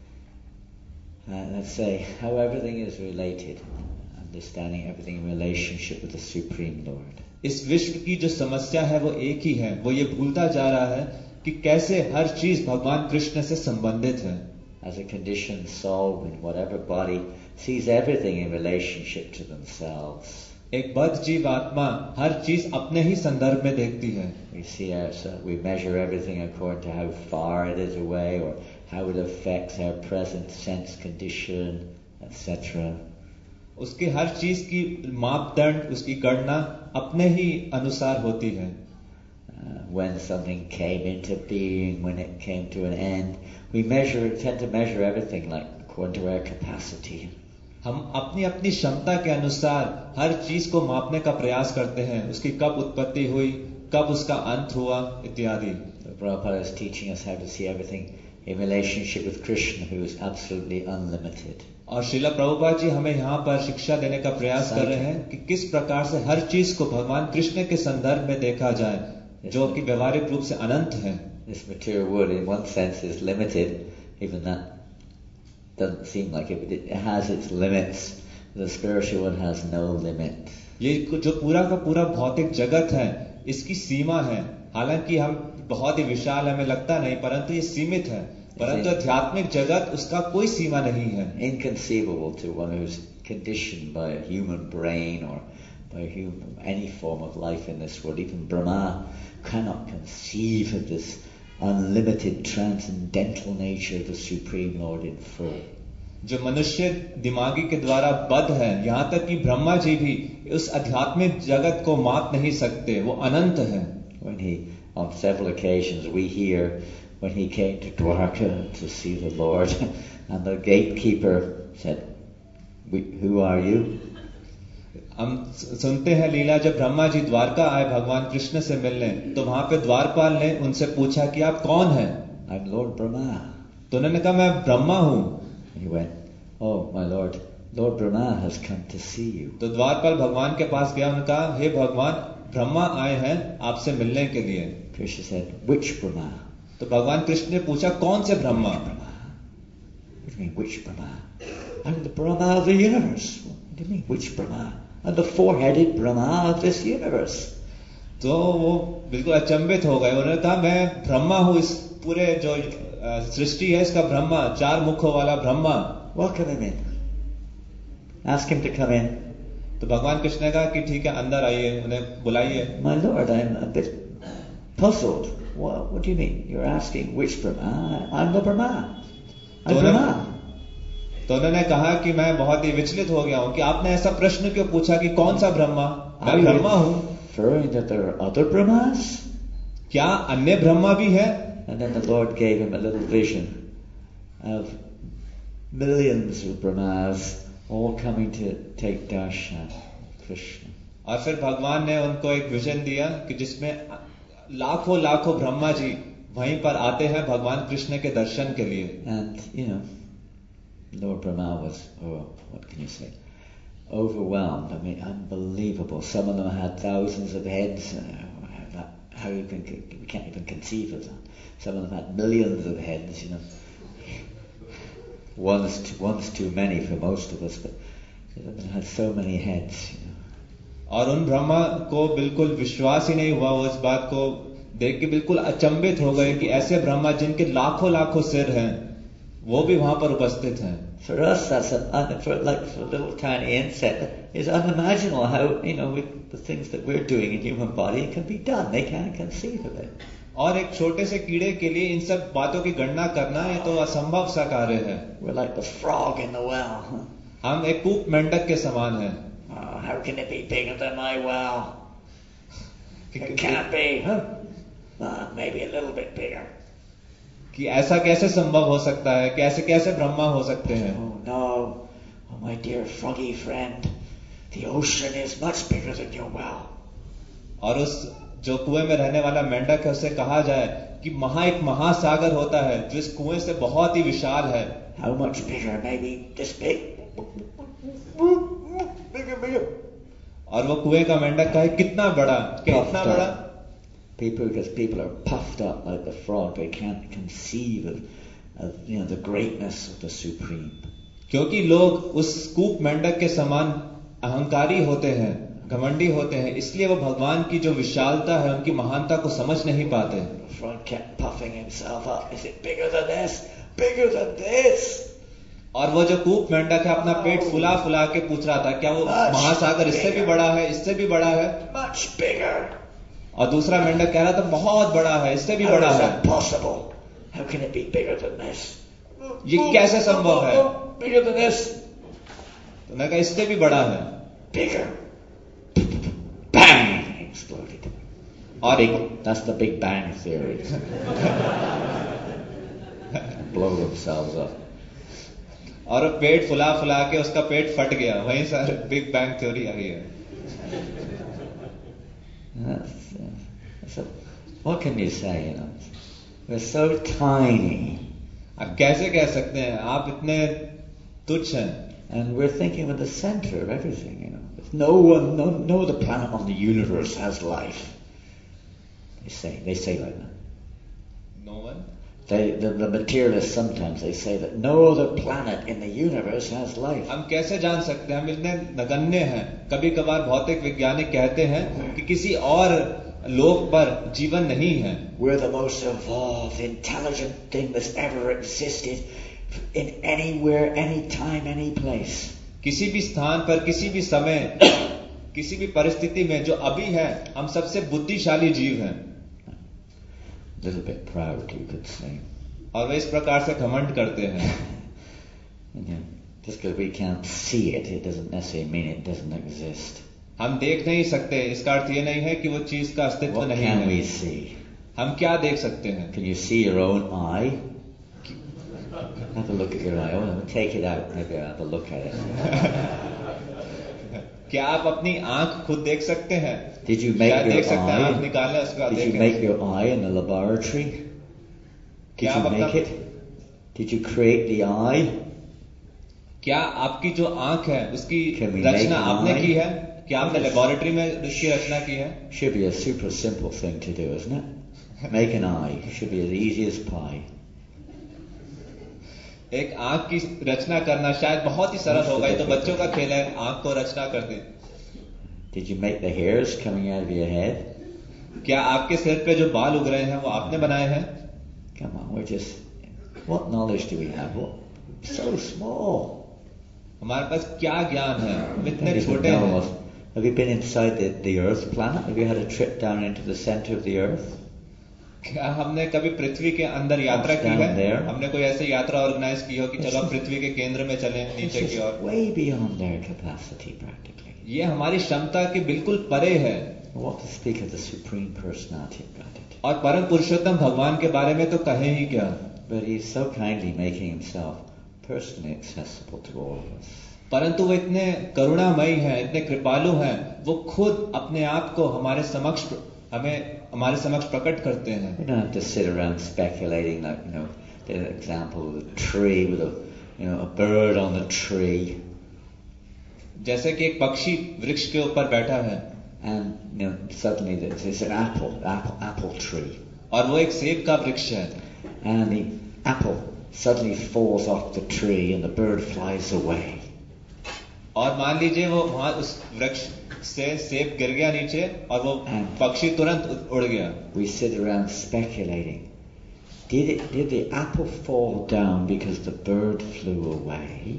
Uh, let's say how everything is related, understanding everything in relationship with the Supreme Lord. इस विश्व की जो समस्या है वो एक ही है, वो ये भूलता जा रहा है कि कैसे हर चीज भगवान कृष्ण से संबंधित है. As a conditioned soul in whatever body sees everything in relationship to themselves. एक बद्ध जीव आत्मा हर चीज अपने ही संदर्भ में देखती है. We see ourselves, we measure everything according to how far it is away or how it affects our present sense condition, et cetera. उसके हर चीज की मापदंड, उसकी गणना अपने ही अनुसार होती है. Uh, when something came into being, when it came to an end, we measure, tend to measure everything like according to our capacity. हम अपनी अपनी क्षमता के अनुसार हर चीज को मापने का प्रयास करते हैं, उसकी कब उत्पत्ति हुई, कब उसका अंत हुआ, इत्यादि. So Prabhupada is teaching us how to see everything in relationship with Krishna, who is absolutely unlimited. और श्रीला प्रभुपाद जी हमें यहाँ पर शिक्षा देने का प्रयास कर रहे हैं कि किस प्रकार से हर चीज को भगवान कृष्ण के संदर्भ में देखा जाए, जो कि व्यवहारिक रूप से अनंत है. This material world in one sense is limited, even that doesn't seem like it, but it has its limits. The spiritual one has no limit. ये जो पूरा का पूरा भौतिक जगत है, इसकी सीमा है. हालांकि हम बहुत ही विशाल हमें लगता नहीं, परंतु ये सीमित है. परंतु आध्यात्मिक जगत उसका कोई सीमा नहीं है. Inconceivable to one who's conditioned by a human brain or by human, any form of life in this world. Even Brahma cannot conceive of this unlimited transcendental nature of the Supreme Lord in full. जो मनुष्य दिमागी के द्वारा बद्ध है, यहाँ तक कि ब्रह्मा जी भी उस आध्यात्मिक जगत को माप नहीं सकते, वो अनंत है. When he, on several occasions, we hear when he came to Dwarka to see the Lord, and the gatekeeper said, "Who are you?" हम सुनते हैं लीला, जब ब्रह्मा जी द्वारका आए भगवान कृष्ण से मिलने, तो वहां पे द्वारपाल ने उनसे पूछा कि आप कौन हैं? "I'm Lord Brahma." तो उन्होंने कहा मैं ब्रह्मा हूं. He went, "Oh, my Lord, Lord Brahma has come to see you." तो द्वारपाल भगवान के पास गया, उनका हे भगवान, ब्रह्मा आए हैं आपसे मिलने के लिए. Krishna said, "Which Brahma?" तो भगवान कृष्ण ने पूछा कौन से Brahma? What do you mean, which Brahma? I'm the Brahma of the universe. What do you mean, which Brahma? I'm the four-headed Brahma of this universe. तो वो बिल्कुल अचंभित हो गए. उन्होंने कहा मैं ब्रह्मा हूँ, इस पूरे जो सृष्टि है इसका ब्रह्मा, चार मुखों वाला Brahma. Welcome him in. Ask him to come in. तो भगवान कृष्ण ने कहा कि ठीक है, अंदर आइए, उन्हें बुलाइए. My Lord, I'm a bit puzzled. What, what do you mean? You're asking which Brahma? I'm the Brahma. I'm तो Brahma. तो उन्होंने कहा कि मैं बहुत ही विचलित हो गया हूं कि आपने ऐसा प्रश्न क्यों पूछा कि कौन सा ब्रह्मा? मैं ब्रह्मा हूं. Referring that there are other Brahmas? क्या अन्य ब्रह्मा भी है? And then the Lord gave him a little vision of millions of Brahmas all coming to take darshan of Krishna. और फिर भगवान ने उनको एक विजन दिया कि जिसमें लाखों लाखों ब्रह्मा जी वहीं पर आते हैं भगवान कृष्ण के दर्शन के लिए. And, you know, Lord Brahma was, oh, what can you say, overwhelmed. I mean, unbelievable. Some of them had thousands of heads. Uh, how you can, we can't even conceive of that. Some of them had millions of heads, you know. One's too, one's too many for most of us, but they had so many heads, you know. और उन ब्रह्मा को बिल्कुल विश्वास ही नहीं हुआ, वो इस बात को देख के बिल्कुल अचंभित हो गए कि ऐसे ब्रह्मा जिनके लाखों लाखों सिर हैं, वो भी वहां पर उपस्थित हैं. For us, that's a, for like for a little tiny insect, it's unimaginable how, you know, with the things that we're doing in human body can be done. They can't conceive of it. और एक छोटे से कीड़े के लिए इन सब बातों की गणना करना ये तो असंभव सा कार्य है. We're like the frog in the well. हम एक कूप मेंढक के समान हैं. Oh, how can it be bigger than my well? It can't be. Huh? Uh, maybe a little bit bigger. कि ऐसा कैसे संभव हो सकता है, कैसे कैसे ब्रह्मा हो सकते हैं? Oh no, oh my dear froggy friend, the ocean is much bigger than your well. और उस जो कुएं में रहने वाला मेंढक है उसे कहा जाए कि महा एक महासागर होता है जो इस कुएं से बहुत ही विशाल है. How much bigger? Maybe this big. Bigger, bigger. और वो कुएं का मेंढक कहे कितना बड़ा, कितना बड़ा? People, because people are puffed up like the frog, they can't conceive of, of you know, the greatness of the Supreme. क्योंकि लोग उस कूप मेंढक के समान अहंकारी होते हैं, घमंडी होते हैं, इसलिए वो भगवान की जो विशालता है, उनकी महानता को समझ नहीं पाते. The frog kept puffing himself up. Is it bigger than this? Bigger than this? और वो जो कूप मेंढक है अपना पेट फुला फुला के पूछ रहा था क्या वो महासागर इससे भी बड़ा है, इससे भी बड़ा है? Much bigger. और दूसरा मेंढक कह रहा था बहुत बड़ा है, इससे भी बड़ा है. Possible? How can it be bigger than this? ये कैसे संभव है? Bigger than this? तो मैं कहा इससे भी बड़ा है. Bigger. Bang! Exploded. और big, that's the Big Bang Theory. Blow themselves up. और पेट फुला फुला के उसका पेट फट गया. वहीं से बिग बैंग थ्योरी आई है. That's, uh, that's a, what can you say, you know? We're so tiny. आप कैसे कह सकते हैं? आप इतने तुच्छ हैं. And we're thinking of the center of everything, you know. No one, no, no other planet on the universe has life. They say, they say like that. No one? They, the, the materialists sometimes they say that no other planet in the universe has life. हम कैसे जान सकते हैं? हम इतने नगण्य हैं. कभी कभार भौतिक वैज्ञानिक कहते हैं कि किसी और लोक पर जीवन नहीं है. We're the most evolved, intelligent thing that's ever existed in anywhere, any time, any place. किसी भी स्थान पर, किसी भी समय, किसी भी परिस्थिति में जो अभी है, हम सबसे बुद्धिशाली जीव हैं. Little bit proud, you could say. और वे इस प्रकार से घमंड करते हैं. Yeah. Just because we can't see it, it doesn't necessarily mean it doesn't exist. हम देख नहीं सकते, इसका अर्थ ये नहीं है कि वो चीज का अस्तित्व What नहीं can है. we see? हम क्या देख सकते हैं? Can you see your own eye? Have a look at your eye. Oh, take it out. Maybe I'll have a look at it. क्या आप अपनी आंख खुद देख सकते हैं? Did you make क्या your देख सकते हैं? आंख eye? निकालना उसके बाद Did you देखें। make your eye in the laboratory? Did क्या you आप make अपना- it? Did you create the eye? क्या आपकी जो आंख है उसकी Can we make Rachna an आपने eye? की है? क्या आपने लेबोरेटरी में उसकी रचना की है? Should be a super simple thing to do, isn't it? Make an eye. Should be as easy as pie. एक आंख की रचना करना शायद बहुत ही सरल होगा। ये तो बच्चों का खेल है, आंख को रचना कर दे। Did you make the hairs coming out of your head? क्या आपके सिर पे जो बाल उग रहे हैं वो आपने बनाए हैं? Come on, we're just. What knowledge do we have? What? So small. हमारे पास क्या ज्ञान है? हम Don't इतने even छोटे know हैं। what- Have you been inside the, the Earth planet? Have you had a trip down into the center of the Earth? क्या हमने कभी पृथ्वी के अंदर यात्रा की Down है? there. हमने कोई ऐसी यात्रा ऑर्गेनाइज की हो कि चलो पृथ्वी के केंद्र में चलें, It's नीचे की just ore? way beyond their capacity, practically. ये हमारी क्षमता के बिल्कुल परे है। What to speak of the Supreme Personality of Godhead? और परम पुरुषोत्तम भगवान के बारे में तो कहे ही क्या। But He's so kindly making Himself personally accessible to all of us. परंतु वो इतने करुणामयी हैं, इतने कृपालु हैं, वो खुद अपने आप को हमारे समक्ष हमें हमारे समक्ष प्रकट करते हैं। We don't have to sit around speculating like, you know, the example of a tree with a, you know, a bird on the tree. जैसे कि एक पक्षी वृक्ष के ऊपर बैठा है And, you know, suddenly there's, there's an apple, apple, apple tree. और वो एक सेब का वृक्ष है And the apple suddenly falls off the tree and the bird flies away. और मान लीजिए वो वहां उस वृक्ष से सेब गिर गया नीचे और वो पक्षी तुरंत उड़ गया। We sit around speculating. Did it, did the apple fall down because the bird flew away?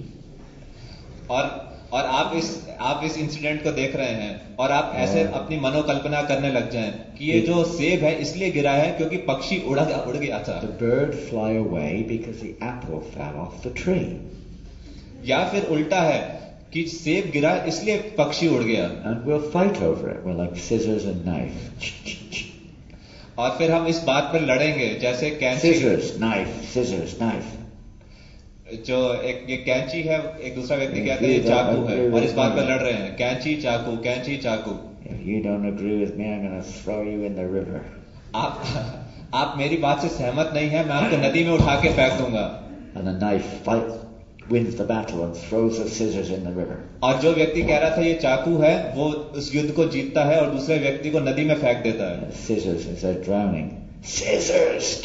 और और आप इस आप इस इंसिडेंट को देख रहे हैं और आप ऐसे अपनी मनोकल्पना करने लग जाएं कि ये जो सेब है इसलिए गिरा है क्योंकि पक्षी उड़ा उड़ गया था। The bird fly away because the apple fell off the tree. या फिर उल्टा है कि सेब गिरा इसलिए पक्षी उड़ गया। And we'll fight over it. We're like scissors and knife. और फिर हम इस बात पर लड़ेंगे जैसे कैंची। Scissors, knife, scissors, knife. जो एक ये कैंची है, एक दूसरा व्यक्ति कहता है ये चाकू है और इस बात पर लड़ रहे हैं, कैंची चाकू, कैंची चाकू। If you don't agree with me, I'm going to throw you in the river. आप आप मेरी बात से सहमत नहीं है, मैं आपको नदी में उठा के फेंक दूंगा। And the knife fight, wins the battle and throws the scissors in the river. और जो व्यक्ति कह रहा था ये चाकू है वो उस युद्ध को जीतता है और दूसरे व्यक्ति को नदी में फेंक देता है। Scissors as they're drowning. Scissors!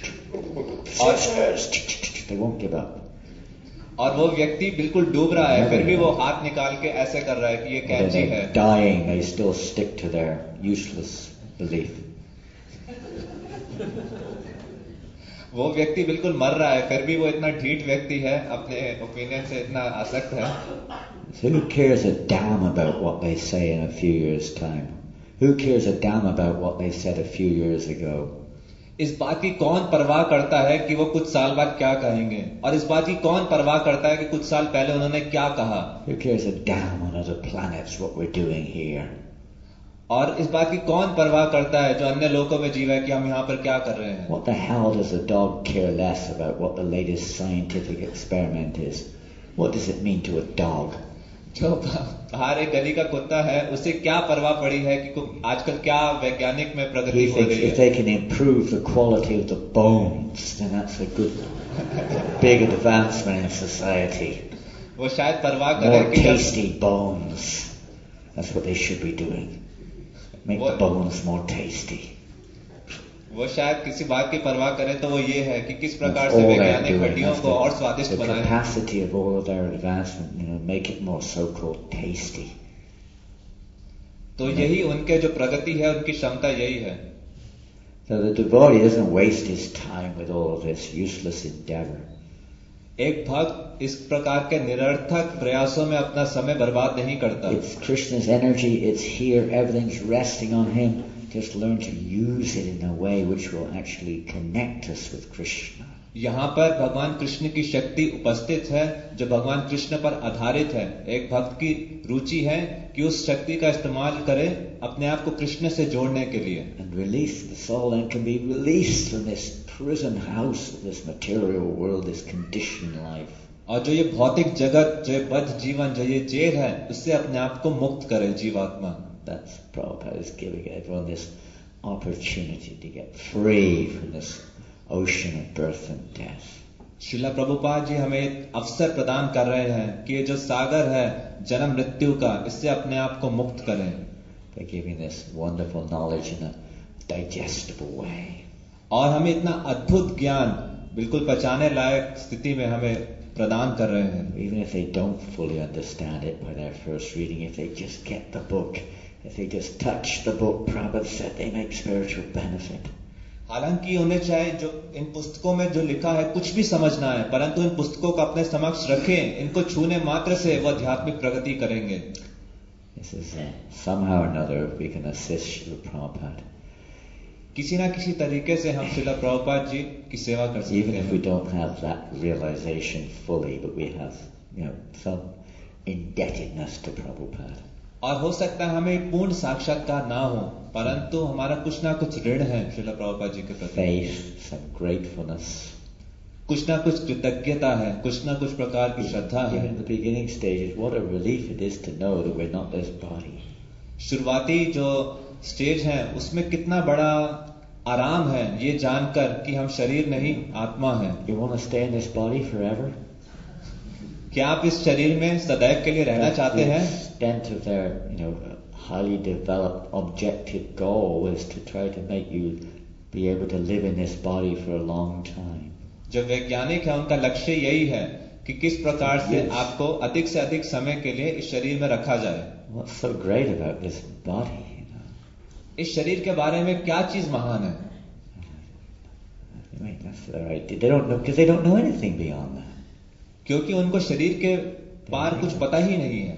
Scissors! They won't give up. और वो व्यक्ति बिल्कुल डूब रहा है फिर भी वो हाथ निकाल के ऐसे कर रहा है कि ये कैंची है। Dying, they still stick to their useless belief. वो व्यक्ति बिल्कुल मर रहा है फिर भी वो इतना ढीठ व्यक्ति है, अपने ओपिनियन से इतना आसक्त है। So who cares a damn about what they say in a few years' time? Who cares a damn about what they said a few years ago? इस बात की कौन परवाह करता है कि वो कुछ साल बाद क्या कहेंगे, और इस बात की कौन परवाह करता है कि कुछ साल पहले उन्होंने क्या कहा। Who cares a damn on other planets what we're doing here? और इस बात की कौन परवाह करता है जो अन्य लोकों में जीव है कि हम यहाँ पर क्या कर रहे हैं। What the hell does a dog care less about what the latest scientific experiment is? What does it mean to a dog? जो बाहर एक गली का कुत्ता है उसे क्या परवाह पड़ी है कि आजकल क्या वैज्ञानिक में प्रगति He हो thinks रही if है। they can improve the quality of the bones, then that's a good, big advancement in society. वो शायद परवाह करे More कि जब tasty bones. That's what they should be doing. Make the What? bones more tasty. वो शायद किसी बात की परवाह करे तो वो ये है कि किस प्रकार That's से all they're वैज्ञानिक doing. हड्डियों That's को और the, स्वादिष्ट the बनाए। capacity of all of their advancement, you know, make it more so-called tasty. तो यही उनके जो प्रगति है उनकी क्षमता यही है। So the devotee doesn't waste his time with all of this useless endeavor. एक भक्त इस प्रकार के निरर्थक प्रयासों में अपना समय बर्बाद नहीं करता। It's Krishna's energy, it's here, everything's resting on him. Just learn to use it in a way which will actually connect us with Krishna. यहाँ पर भगवान कृष्ण की शक्ति उपस्थित है जो भगवान कृष्ण पर आधारित है। एक भक्त की रुचि है कि उस शक्ति का इस्तेमाल करे अपने आप को कृष्ण से जोड़ने के लिए। And release the soul and can be released from this prison house of this material world, this conditioned life. और जो ये भौतिक जगत, जो ये बद्ध जीवन, जो ये जेल है, उससे अपने आप को मुक्त करे जीवात्मा। That's Prabhupada is giving everyone this opportunity to get free from this ocean of birth and death. Srila Prabhupada ji हमें अवसर प्रदान कर रहे हैं कि ये जो सागर है जन्म मृत्यु का, इससे अपने आप को मुक्त करें। By giving this wonderful knowledge in a digestible way. और हमें इतना अद्भुत ज्ञान बिल्कुल पचाने लायक स्थिति में हमें प्रदान कर रहे हैं। Even if they don't fully understand it by their first reading, if they just get the book, if they just touch the book, Prabhupada said they make spiritual benefit. हालांकि उन्हें चाहे जो इन पुस्तकों में जो लिखा है कुछ भी समझना है, परंतु इन पुस्तकों को अपने समक्ष रखें, इनको छूने मात्र से वो आध्यात्मिक प्रगति करेंगे। This is uh, somehow or another we can assist Srila Prabhupada. किसी ना किसी तरीके से हम श्रीला प्रभुपाद जी की सेवा कर सकते हैं। Even if we don't have that realization fully, but we have, you know, some indebtedness to Prabhupada. और हो सकता है हमें पूर्ण साक्षात्कार ना हो, परंतु हमारा कुछ ना कुछ ऋण है श्रीला प्रभुपाद जी के प्रति। Faith, some gratefulness. कुछ ना कुछ कृतज्ञता है, कुछ ना कुछ प्रकार की श्रद्धा है। Even in the beginning stages, what a relief it is to know that we're not this body. शुरुआती जो स्टेज है उसमें कितना बड़ा आराम है ये जानकर कि हम शरीर नहीं आत्मा है। You want to stay in this body forever? क्या आप इस शरीर में सदैव के लिए रहना चाहते हैं? The extent of their, you know, highly developed objective goal is to try to make you be able to live in this body for a long time. जो वैज्ञानिक है उनका लक्ष्य यही है कि किस प्रकार से Yes. आपको अधिक से अधिक समय के लिए इस शरीर में रखा जाए। What's so great about this body? You know? इस शरीर के बारे में क्या चीज महान है? Right, that's the right. They don't know because they don't know anything beyond that. क्योंकि उनको शरीर के पार कुछ पता ही नहीं है।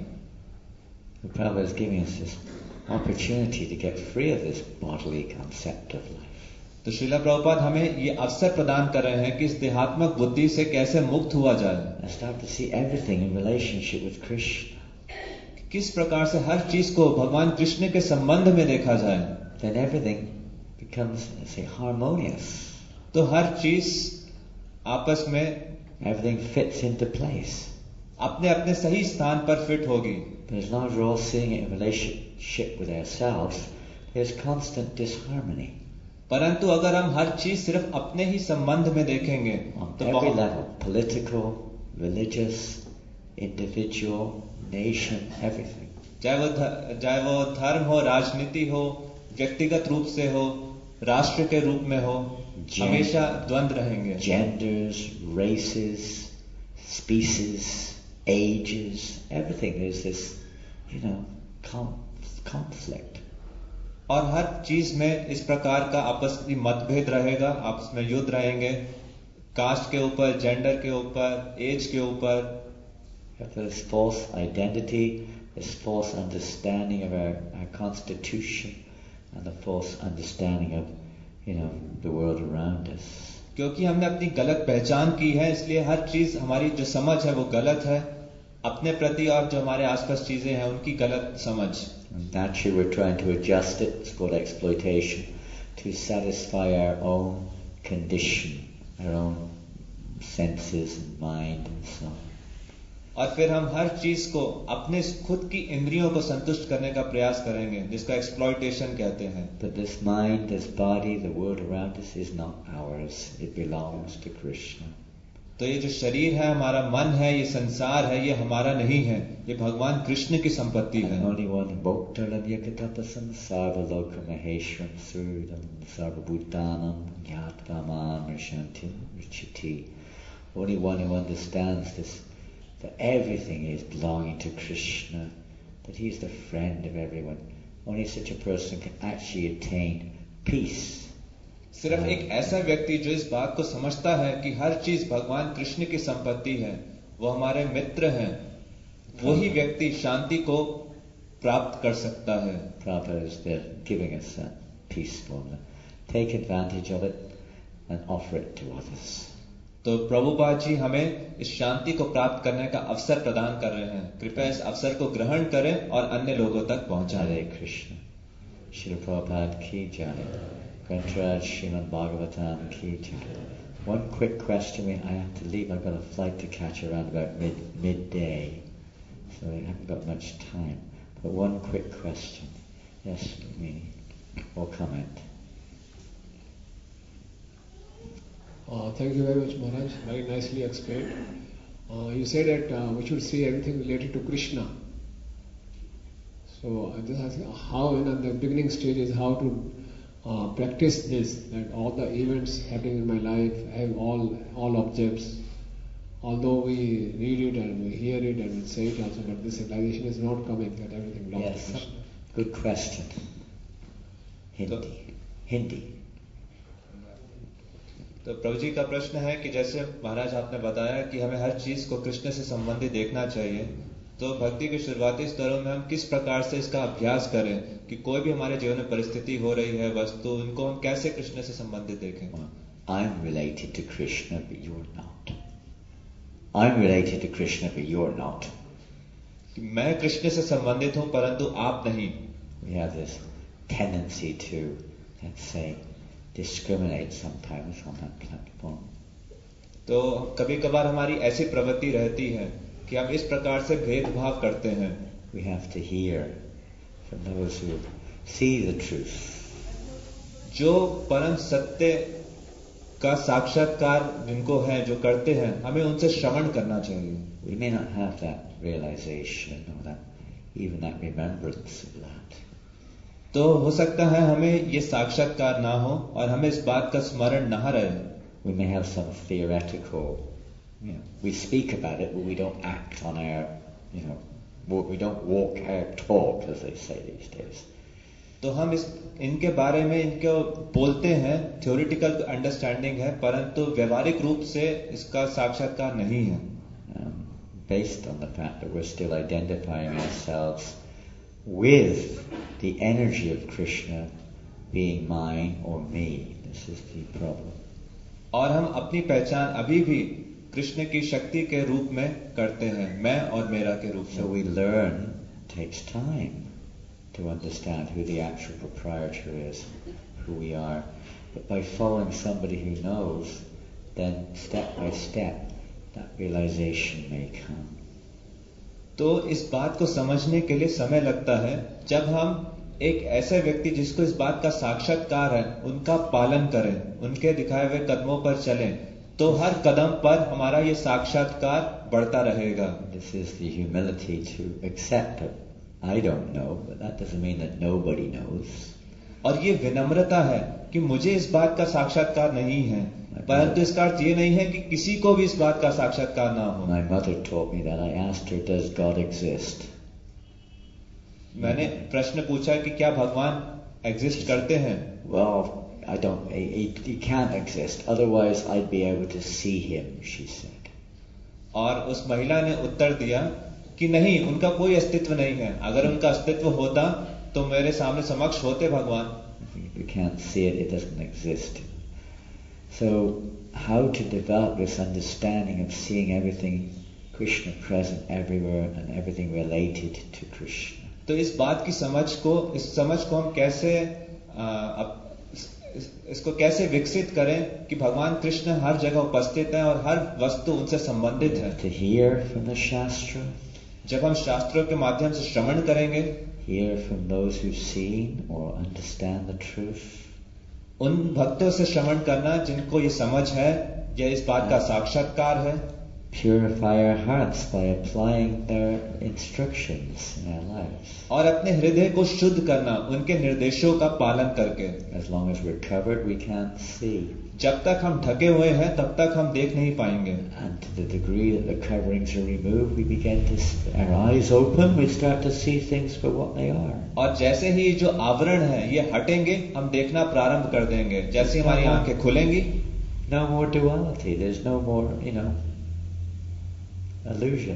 The Prabhupada is giving us this opportunity to get free of this bodily concept of life. तो श्रीला प्रभुपाद हमें ये अवसर प्रदान कर रहे हैं कि इस देहात्मक बुद्धि से कैसे मुक्त हुआ जाए। And start to see everything in relationship with Krishna. किस प्रकार से हर चीज को भगवान कृष्ण के संबंध में देखा जाए। Then everything becomes, say, harmonious. तो हर चीज आपस में Everything fits into place. अपने अपने सही स्थान पर फिट होगी। But as long as we're all seeing it in relationship with ourselves, there's constant disharmony. परंतु अगर हम हर चीज सिर्फ अपने ही संबंध में देखेंगे On तो every बहुत level, political, religious, individual, nation, everything. चाहे वो ध- चाहे वो धर्म हो, राजनीति हो, व्यक्तिगत रूप से हो, राष्ट्र के रूप में हो, Gen- हमेशा द्वंद्व रहेंगे। Genders, races, species, ages, everything. There's this, you know, com- conflict. और हर चीज में इस प्रकार का आपस की मतभेद रहेगा, आपस में युद्ध रहेंगे, कास्ट के ऊपर, जेंडर के ऊपर, एज के ऊपर। If there's false identity, this false understanding of our, our constitution and the false understanding of, you know, the world around us. क्योंकि हमने अपनी गलत पहचान की है, इसलिए हर चीज हमारी जो समझ है वो गलत है अपने प्रति, और जो हमारे आसपास चीजें हैं उनकी गलत समझ। And naturally we're trying to adjust it, it's called exploitation, to satisfy our own condition, our own senses and mind and so on. और फिर हम हर चीज को अपने खुद की इंद्रियों को संतुष्ट करने का प्रयास करेंगे, जिसको एक्सप्लॉयटेशन कहते हैं। But this mind, this body, the world around us is not ours. It belongs to Krishna. तो ये जो शरीर है, हमारा मन है, ये संसार है, ये हमारा नहीं है, ये भगवान कृष्ण की संपत्ति है। And only one Bhoktaram Yakatapasam Sarvalokam Maheshwaram Surudam Sarvabhutanam Yatvaman Rishanti Richiti. Only one who understands this, that everything is belonging to Krishna, that he is the friend of everyone. Only such a person can actually attain peace. सिर्फ एक ऐसा व्यक्ति जो इस बात को समझता है कि हर चीज भगवान कृष्ण की संपत्ति है, वो हमारे मित्र हैं, वही व्यक्ति शांति को प्राप्त कर सकता है। Prabhupada is there giving us that peaceful. Take advantage of it and offer it to others. तो प्रभुपाद जी हमें इस शांति को प्राप्त करने का अवसर प्रदान कर रहे हैं. कृपया इस अवसर को ग्रहण करें और अन्य लोगों तक पहुंचाएं. Hare Krishna. Srila Prabhupada ki jai. Grantaraj Srimad Bhagavatam ki jai. One quick question. I have to leave. I've got a flight to catch around about mid midday, so I haven't got much time. But one quick question. Yes, me or comment. Uh, thank you very much, Maharaj. Very nicely explained. Uh, you said that uh, we should see everything related to Krishna. So I just asking how, in the beginning stages, how to uh, practice this. That all the events happening in my life, I have all all objects. Although we read it and we hear it and we say it also, but this realization is not coming. That everything belongs Yes. to Krishna. Good question. Hindi. Hindi. तो प्रभु जी का प्रश्न है कि जैसे महाराज आपने बताया कि हमें हर चीज को कृष्ण से संबंधित देखना चाहिए, तो भक्ति के शुरुआती स्तरों में हम किस प्रकार से इसका अभ्यास करें कि कोई भी हमारे जीवन में परिस्थिति हो रही है, वस्तु, इनको हम कैसे कृष्ण से संबंधित देखें. I'm related to Krishna, but you're not. I'm related to Krishna, but you're not. मैं कृष्ण से संबंधित हूं परंतु आप नहीं. We have this tendency to, let's say, discriminate sometimes on that platform. तो कभी कभार हमारी ऐसी प्रवृत्ति रहती है कि हम इस प्रकार से भेदभाव करते हैं. We have to hear from those who see the truth. जो परम सत्य का साक्षात्कार जिनको है, जो करते हैं, हमें उनसे श्रवण करना चाहिए. We may not have that realization or that, even that remembrance of that. तो हो सकता है हमें ये साक्षात्कार ना हो और हमें इस बात का स्मरण ना रहे. We may have some theoretical, you know, we speak about it, but we don't act on our, you know, we don't walk our talk, as they say these days. तो हम इस इनके बारे में इनको बोलते हैं, थ्योरेटिकल अंडरस्टैंडिंग है, परंतु व्यवहारिक रूप से इसका साक्षात्कार नहीं है. Um, based on the fact that we're still identifying ourselves with the energy of Krishna being mine or me. This is the problem. और हम अपनी पहचान अभी भी कृष्ण की शक्ति के रूप में करते हैं, मैं और मेरा के रूप में. So we learn, it takes time to understand who the actual proprietor is, who we are. But by following somebody who knows, then step by step, that realization may come. तो इस बात को समझने के लिए समय लगता है. जब हम एक ऐसे व्यक्ति जिसको इस बात का साक्षात्कार है, उनका पालन करें, उनके दिखाए हुए कदमों पर चलें, तो हर कदम पर हमारा ये साक्षात्कार बढ़ता रहेगा. This is the humility to accept it. I don't know, but that doesn't mean that nobody knows. और ये विनम्रता है कि मुझे इस बात का साक्षात्कार नहीं है, परंतु इसका अर्थ ये नहीं है कि किसी को भी इस बात का साक्षात्कार ना हो. My mother taught me that. I asked her, does God exist? मैंने प्रश्न पूछा कि क्या भगवान एग्जिस्ट करते हैं. Well, I don't, he, he can't exist. Otherwise I'd be able to see him, she said. और उस महिला ने उत्तर दिया कि नहीं, उनका कोई अस्तित्व नहीं है. अगर उनका अस्तित्व होता तो मेरे सामने समक्ष होते भगवान. If you can't see it, it doesn't exist. So, how to develop this understanding of seeing everything Krishna present everywhere and everything related to Krishna? तो इस बात की समझ को, इस समझ को हम कैसे आ, अप, इस, इसको कैसे विकसित करें कि भगवान कृष्ण हर जगह उपस्थित हैं और हर वस्तु उनसे संबंधित है. To hear from the Shastra. जब हम शास्त्रों के माध्यम से श्रवण करेंगे, hear from those who've seen or understand the truth. उन भक्तों से श्रवण करना जिनको ये समझ है या इस बात का साक्षात्कार है. Purify our hearts by applying their instructions in our lives. और अपने हृदय को शुद्ध करना उनके निर्देशों का पालन करके. As long as we're covered, we can't see. जब तक हम ढके हुए हैं तब तक हम देख नहीं पाएंगे. And to the degree that the coverings are removed, we begin to, our eyes open, we start to see things for what they are. और जैसे ही जो आवरण है ये हटेंगे, हम देखना प्रारंभ कर देंगे. जैसे हमारी आंखें खुलेंगी, no more duality. There's no more, you know, illusion.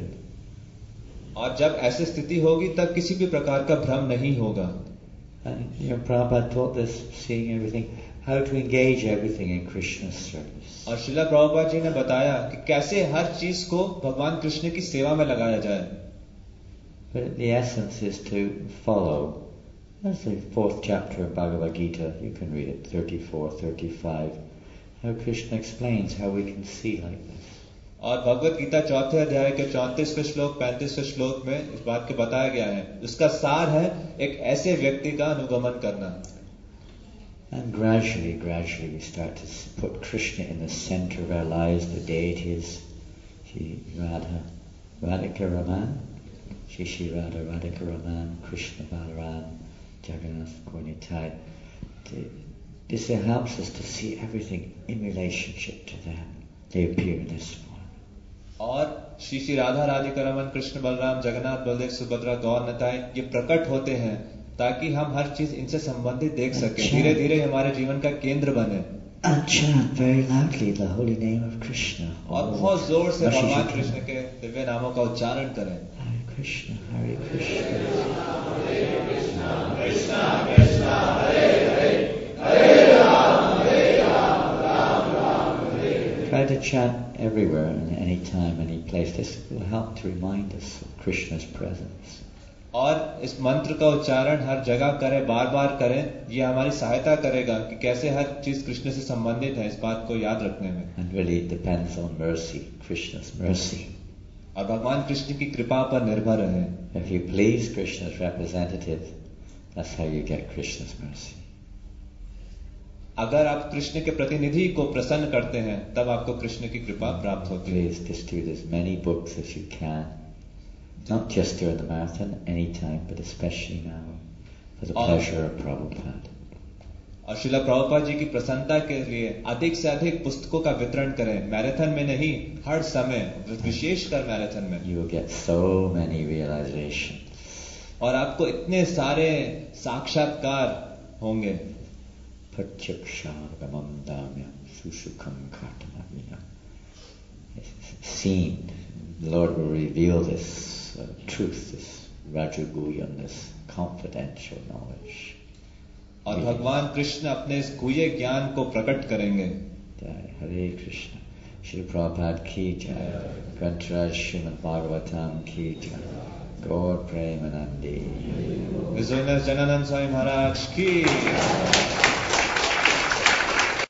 और जब ऐसी स्थिति होगी तब किसी भी प्रकार का भ्रम नहीं होगा. And, you know, Prabhupada taught this, seeing everything. how to engage everything in Krishna's service. और श्रीला प्रभुपाद जी ने बताया कि कैसे हर चीज को भगवान कृष्ण की सेवा में लगाया जाए. But the essence is to follow. That's the fourth chapter of Bhagavad Gita. You can read it, thirty-four, thirty-five. How Krishna explains how we can see like this. और भगवत गीता चौथे अध्याय के चौंतीसवें श्लोक पैंतीसवें श्लोक में इस बात के बताया गया है. उसका सार है एक ऐसे व्यक्ति का अनुगमन करना. And gradually, gradually we start to put Krishna in the center of our lives, the deities. Shri Radha, Radhika Raman, Shri Shri Radha, Radhika Raman, Krishna Balaram, Jagannath, Gaura. This helps us to see everything in relationship to them. They appear in this form. और श्री श्री राधा राधिका रमन कृष्ण बलराम जगन्नाथ बलदेव सुभद्रा गौर निताय ये प्रकट होते हैं ताकि हम हर चीज इनसे संबंधित देख सकें. धीरे धीरे हमारे जीवन का केंद्र बने. And chant very loudly the holy name of Krishna. और बहुत जोर से भगवान कृष्ण के दिव्य नामों का उच्चारण करें. Hare Krishna, Hare Krishna, Hare Krishna, Krishna Krishna, Hare Hare, Hare Ram, Hare Ram, Ram Ram, Hare Hare. Try to chant everywhere and any time, any place. This will help to remind us of Krishna's presence. और इस मंत्र का उच्चारण हर जगह करें, बार बार करें. ये हमारी सहायता करेगा कि कैसे हर चीज कृष्ण से संबंधित है, इस बात को याद रखने में. And really it depends on mercy, Krishna's mercy. और भगवान कृष्ण की कृपा पर निर्भर रहे. If you please Krishna's representative, that's how you get Krishna's mercy. अगर आप कृष्ण के प्रतिनिधि को प्रसन्न करते हैं, तब आपको कृष्ण की कृपा प्राप्त होती है. Please distribute as many books as you can. Not just during the marathon, any time, but especially now, for the pleasure of Prabhupada. और श्रीला प्रभुपाद जी की प्रसन्नता के लिए अधिक से अधिक पुस्तकों का वितरण करें. मैराथन में नहीं, हर समय, विशेषकर मैराथन में. You will get so many realizations. और आपको इतने सारे साक्षात्कार होंगे. Pratyakshāgamamdāmyam sushukam kartanavya. Seen, the Lord will reveal this uh, truth, this Rajaguyam, this confidential knowledge. और भगवान कृष्ण अपने इस गुह्य ज्ञान को प्रकट करेंगे. Jai Hare Krishna. Shri Prabhupada ki jai. Grantaraj Srimad Bhagavatam ki jai. Gaur Premanandi. His Holiness Jananand Swami Maharaj ki